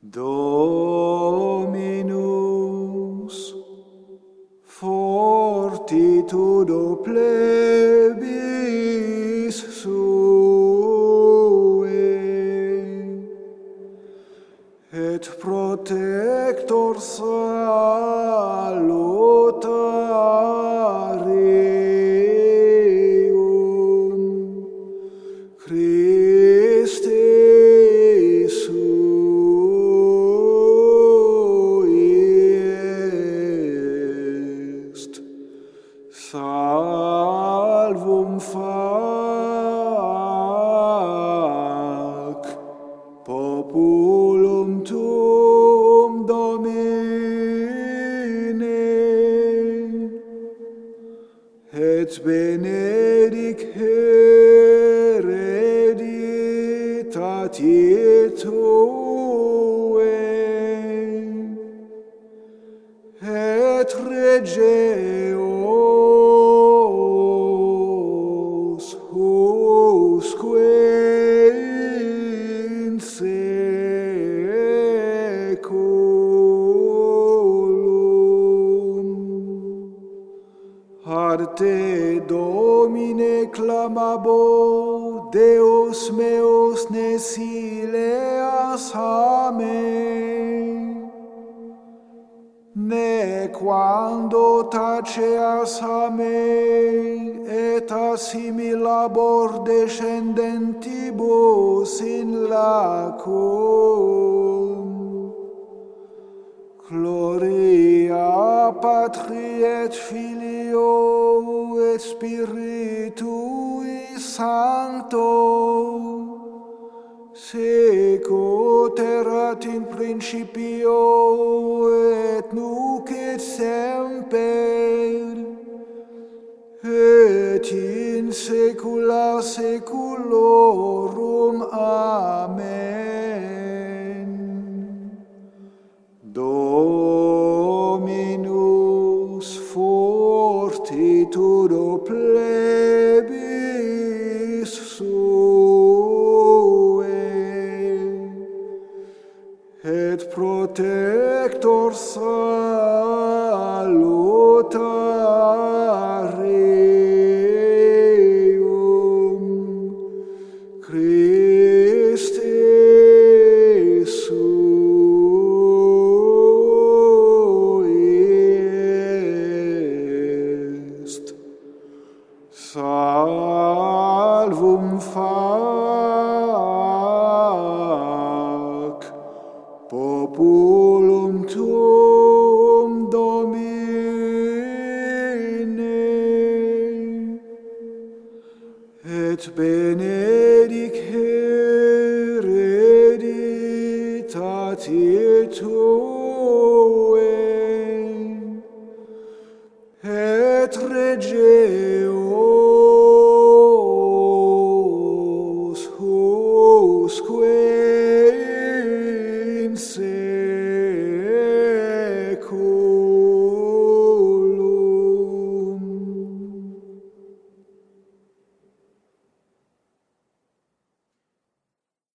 Dominus fortitudo plebis suae et protector salutarium Christi salvum fac populum tuum Domine et benedic hereditatie tuae et regeos usque in seculum. Ad te, Domine, clamabo, Deus meus, ne sileas a me. Ne quando taceas a me, et assimilabor descendentibus in lacum. Gloria Patri et Filio et Spiritui Sancto, sic ut erat in principio et nunc et semper et in saecula saeculorum. Amen. Dominus fortitudo plebis suae et protector salutarium Christi salvum fac populum tuum Domine et benedic hereditatie tuae et regeos